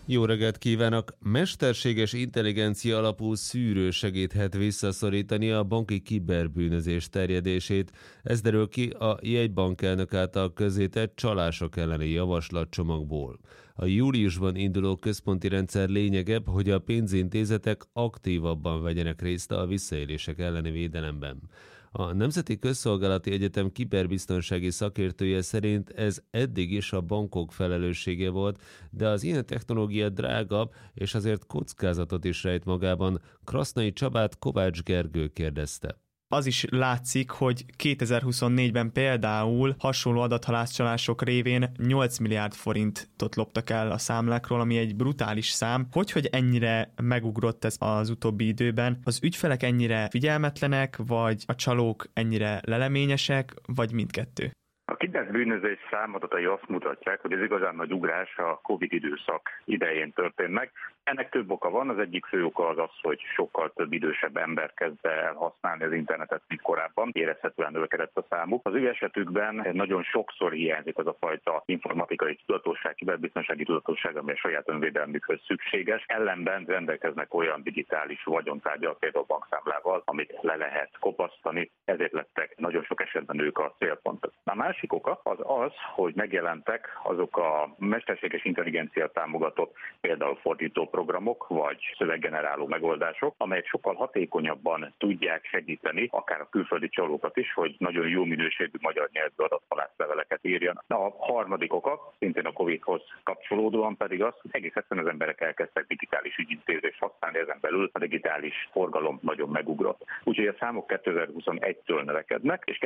Jó reggelt kívánok! Mesterséges intelligencia alapú szűrő segíthet visszaszorítani a banki kiberbűnözés terjedését. Ez derül ki a jegybank elnök által közzétett csalások elleni javaslatcsomagból. A júliusban induló központi rendszer lényege, hogy a pénzintézetek aktívabban vegyenek részt a visszaélések elleni védelemben. A Nemzeti Közszolgálati Egyetem kiberbiztonsági szakértője szerint ez eddig is a bankok felelőssége volt, de az ilyen technológia drágabb, és azért kockázatot is rejt magában. Krasznai Csabát Kovács Gergő kérdezte. Az is látszik, hogy 2024-ben például hasonló adathalászcsalások révén 8 milliárd forintot loptak el a számlákról, ami egy brutális szám. Hogy ennyire megugrott ez az utóbbi időben? Az ügyfelek ennyire figyelmetlenek, vagy a csalók ennyire leleményesek, vagy mindkettő? A kiberbűnözés számadatai azt mutatják, hogy ez igazán nagy ugrás a Covid időszak idején történt meg. Ennek több oka van, az egyik fő oka az, hogy sokkal több idősebb ember kezd el használni az internetet, mint korábban. Érezhetően növekedett a számuk. Az ő esetükben nagyon sokszor hiányzik az a fajta informatikai tudatosság, kiberbiztonsági tudatosság, ami a saját önvédelmükhöz szükséges. Ellenben rendelkeznek olyan digitális vagyontárgyal, például bankszámlával, amit le lehet kopasztani, ezért lettek nagyon sok esetben ők a célpontok. A másik oka az, hogy megjelentek azok a mesterséges intelligencia támogatott, például fordító programok vagy szöveggeneráló megoldások, amelyek sokkal hatékonyabban tudják segíteni akár a külföldi csalókat is, hogy nagyon jó minőségű magyar nyelvű adathalászleveleket írjanak. A harmadik oka, szintén a Covid-hoz kapcsolódóan pedig az, hogy egész egyszerűen az emberek elkezdtek digitális ügyintézést használni, ezen belül a digitális forgalom nagyon megugrott. Úgyhogy a számok 2021-től növekednek, és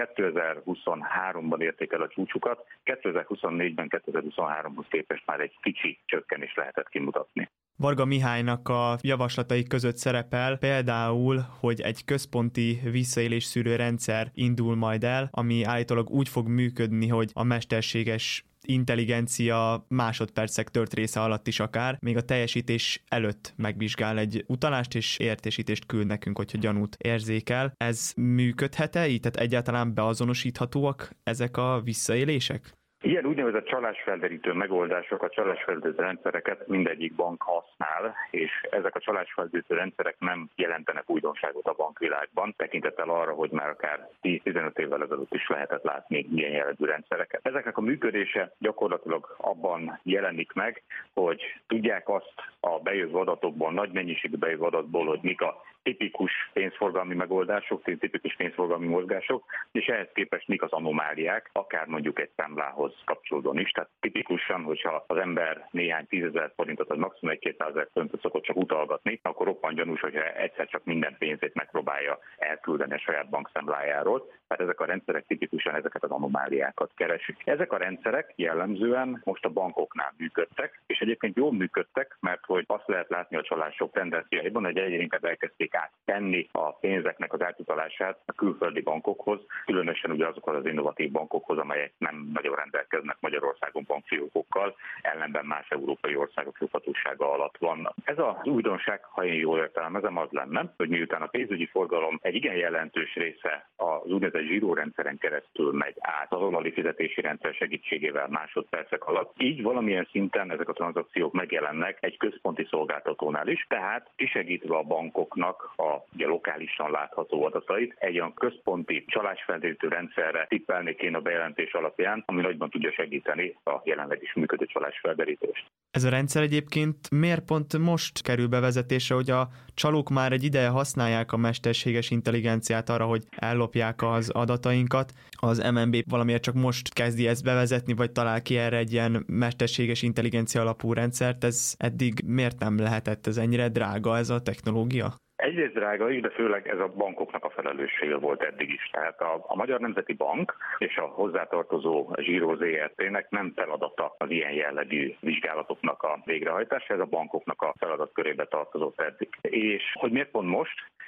2023-ban érték el a csúcsukat, 2024-ben 2023-hoz képest már egy kicsi csökkenés lehetett kimutatni. Varga Mihálynak a javaslatai között szerepel például, hogy egy központi visszaélésszűrő rendszer indul majd el, ami állítólag úgy fog működni, hogy a mesterséges intelligencia másodpercek tört része alatt is akár, még a teljesítés előtt megvizsgál egy utalást, és értesítést küld nekünk, hogyha gyanút érzékel. Ez működhet-e így? Tehát egyáltalán beazonosíthatóak ezek a visszaélések? Ilyen úgynevezett csalásfelderítő megoldások, a csalásfelderítő rendszereket mindegyik bank használ, és ezek a csalásfelderítő rendszerek nem jelentenek újdonságot a bankvilágban, tekintettel arra, hogy már akár 10-15 évvel ezelőtt is lehetett látni ilyen jellegű rendszereket. Ezeknek a működése gyakorlatilag abban jelenik meg, hogy tudják azt a bejövő adatokból, nagy mennyiségű bejövő adatból, hogy mik a tipikus pénzforgalmi megoldások, tipikus pénzforgalmi mozgások, és ehhez képest mik az anomáliák, akár mondjuk egy számlához kapcsolódóan is. Tehát tipikusan, hogyha az ember néhány 10 000 forintot, vagy maximum 1-200 000 forintot szokott csak utalgatni, akkor roppant gyanús, hogyha egyszer csak minden pénzét megpróbálja elküldeni a saját bankszámlájáról. Tehát ezek a rendszerek tipikusan ezeket az anomáliákat keresik. Ezek a rendszerek jellemzően most a bankoknál működtek, és egyébként jól működtek, mert hogy azt lehet látni a csalások tendenciáiban, hogy egyre inkább elkezdték áttenni a pénzeknek az átutalását a külföldi bankokhoz, különösen ugye azokhoz az innovatív bankokhoz, amelyek nem nagyon rendelkeznek Magyarországon bankfiókokkal, ellenben más európai országok joghatósága alatt vannak. Ez az újdonság, ha én jól értelmezem, az lenne, hogy miután a pénzügyi forgalom egy igen jelentős része az úgynevezett zsírórendszeren keresztül megy át az azonnali fizetési rendszer segítségével másodpercek alatt, így valamilyen szinten ezek a tranzakciók megjelennek egy központi szolgáltatónál is, tehát kisegítve a bankoknak a ugye, lokálisan látható adatait egy olyan központi csalásfelderítő rendszerre tippelni kéne a bejelentés alapján, ami nagyban tudja segíteni a jelenleg is működő csalásfelderítést. Ez a rendszer egyébként miért pont most kerül bevezetésre, hogy a csalók már egy ideje használják a mesterséges intelligenciát arra, hogy ellopják az adatainkat. Az MNB valamiért csak most kezdi ezt bevezetni, vagy talál ki erre egy ilyen mesterséges intelligencia alapú rendszert. Ez eddig miért nem lehetett? Ez ennyire drága ez a technológia? Egyrészt drága is, de főleg ez a bankoknak a felelőssége volt eddig is. Tehát a Magyar Nemzeti Bank és a hozzátartozó Zsíró ZRT-nek nem feladata az ilyen jellegű vizsgálatoknak a végrehajtása, ez a bankoknak a feladatkörébe tartozott eddig. És hogy miért pont most?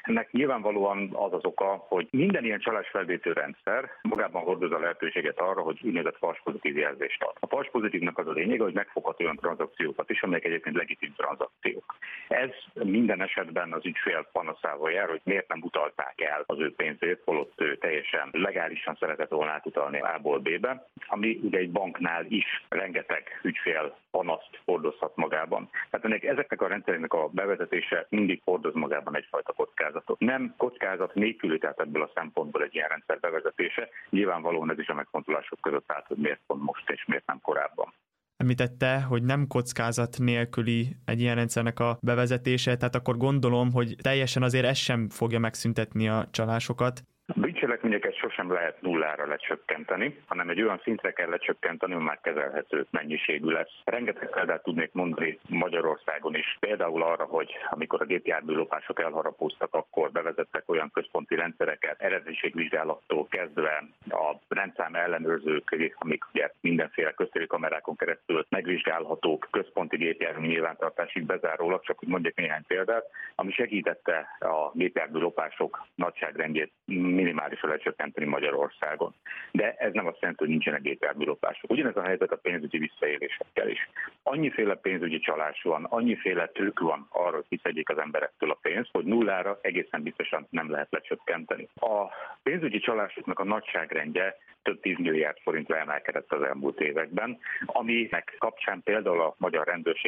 Ennek nyilvánvalóan az oka, hogy minden ilyen csalásfelderítő rendszer magában hordozza a lehetőséget arra, hogy úgynevezett fals pozitív jelzést ad. A fals pozitívnak az a lényege, hogy megfoghat olyan tranzakciókat is, amelyek egyébként legitim tranzakciók. Ez minden esetben az ügyfél panaszával jár, hogy miért nem utalták el az ő pénzét, holott ő teljesen legálisan szeretett volna átutalni A-ból B-be, ami ugye egy banknál is rengeteg ügyfél panaszt hordozhat magában. Tehát ezeknek a rendszereknek a bevezetése mindig hordoz magában egyfajta kockázatot. Nem kockázat nélküli, tehát ebből a szempontból egy ilyen rendszer bevezetése. Nyilvánvalóan ez is a megfontolások között állt, hogy miért pont most és miért nem korábban. Említette, hogy nem kockázat nélküli egy ilyen rendszernek a bevezetése, tehát akkor gondolom, hogy teljesen azért ez sem fogja megszüntetni a csalásokat. A bűncselekményeket sosem lehet nullára lecsökkenteni, hanem egy olyan szintre kell lecsökkenteni, hogy már kezelhető mennyiségű lesz. Rengeteg példát tudnék mondani Magyarországon is. Például arra, hogy amikor a gépjárműlopások elharapóztak, akkor bevezettek olyan központi rendszereket, eredménységvizsgálattól kezdve a rendszám ellenőrzők, amik ugye mindenféle köztéri kamerákon keresztül megvizsgálhatók, központi gépjármű nyilvántartásig bezárólag, csak hogy mondjak néhány példát, ami segítette a gépjárműlopások nagyságrendjét minimálisra lecsökkenteni Magyarországon. De ez nem azt jelenti, hogy nincsenek gépjárműlopások. Ugyanez a helyzet a pénzügyi visszaélésekkel is. Annyiféle pénzügyi csalás van, annyiféle trükk van arra, hogy kiszedjék az emberektől a pénzt, hogy nullára egészen biztosan nem lehet lecsökkenteni. A pénzügyi csalásoknak a nagyságrendje több 10 milliárd forintra emelkedett az elmúlt években, aminek kapcsán például a magyar rendőrség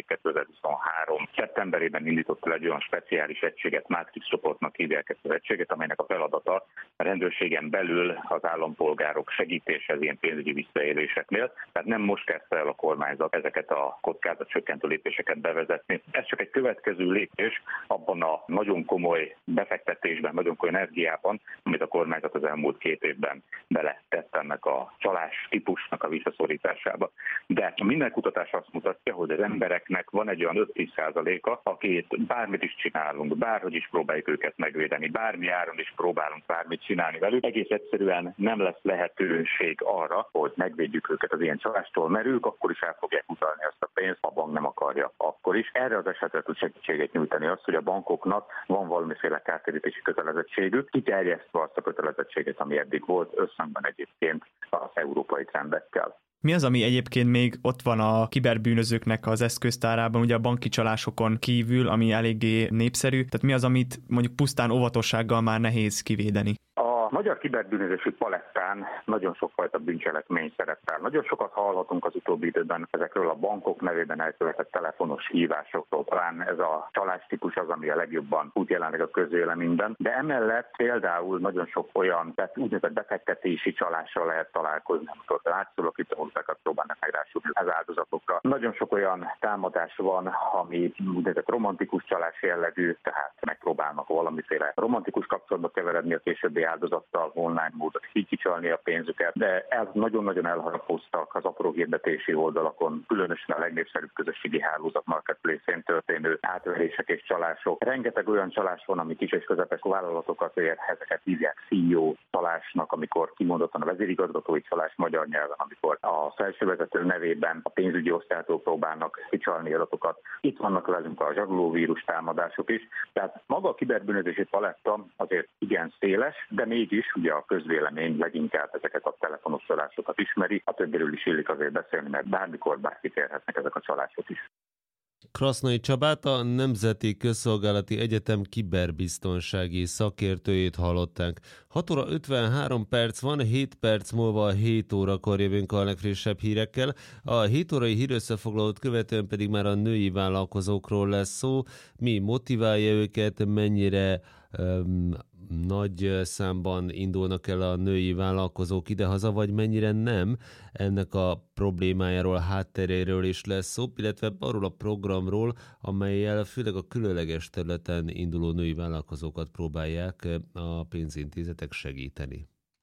2023. szeptemberében indított el egy olyan speciális egységet, Matrix csoportnak hívják ezt az egységet, amelynek a feladata a rendőrségen belül az állampolgárok segítése az ilyen pénzügyi visszaéléseknél. Tehát nem most kezdte el a kormányzat ezeket a kockázatcsökkentő lépéseket bevezetni. Ez csak egy következő lépés abban a nagyon komoly befektetésben, nagyon komoly energiában, amit a kormányzat az elmúlt 2 évben beletett ennek a csalás típusnak a visszaszorításába. De minden kutatás azt mutatja, hogy az embereknek van egy olyan 5-10%-a, akit bármit is csinálunk, bárhogy is próbáljuk őket megvédeni, bármi áron is próbálunk bármit csinálni velük, egész egyszerűen nem lesz lehetőség arra, hogy megvédjük őket az ilyen csalástól, mert ők akkor is el fogják utalni azt a pénzt, ha a bank nem akarja akkor is. Erre az esetre tud segítséget nyújtani azt, hogy a bankoknak van valamiféle kártérítési kötelezettségük, kiterjesztve azt a kötelezettséget, ami eddig volt, összhangban egyébként az európai trendekkel. Mi az, ami egyébként még ott van a kiberbűnözőknek az eszköztárában, ugye a banki csalásokon kívül, ami eléggé népszerű? Tehát mi az, amit mondjuk pusztán óvatossággal már nehéz kivédeni? A magyar kiberbűnözési palettán nagyon sokfajta bűncselekmény szerepel. Nagyon sokat hallhatunk az utóbbi időben ezekről a bankok nevében elkövetett telefonos hívásokról. Talán ez a csalástípus az, ami a legjobban úgy jelenik a közvéleményben. De emellett például nagyon sok olyan, tehát úgynevezett befektetési csalással lehet találkozni, amikor látszólag kriptovalutákat próbálnak megrásulni az áldozatokra. Nagyon sok olyan támadás van, ami úgynevezett romantikus csalás jellegű, tehát megpróbálnak valamiféle romantikus kapcsolatba keveredni a későbbi áldozattal, online módon így kicsalni a pénzüket, de nagyon-nagyon elharapóztak az apró hirdetési oldalakon, különösen a legnépszerűbb közösségi hálózat marketplace-én történő átverések és csalások. Rengeteg olyan csalás van, ami kis és közepes vállalatokat ér, ezeket hívják CEO csalásnak, amikor kimondottan a vezérigazgatói csalás magyar nyelven, amikor a felsővezető nevében a pénzügyi osztálytól próbálnak kicsalni adatokat. Itt vannak velünk a zsarolóvírus támadások is, tehát maga a kiberbűnözési paletta azért igen széles, de mégis ugye a közvélemény leginkább ezeket a telefonos csalásokat ismeri, a többiről is illik azért beszélni, mert bármikor bárkit érhetnek ezek a csalások is. Krasznai Csabát, a Nemzeti Közszolgálati Egyetem kiberbiztonsági szakértőjét hallották. 6 óra 53 perc van, 7 perc múlva 7 órakor jövünk a legfrissebb hírekkel. A 7 órai hírösszefoglalót követően pedig már a női vállalkozókról lesz szó. Mi motiválja őket, mennyire nagy számban indulnak el a női vállalkozók idehaza, vagy mennyire nem. Ennek a problémájáról, hátteréről is lesz szó, illetve arról a programról, amellyel főleg a különleges területen induló női vállalkozókat próbálják a pénzintézetek segíteni.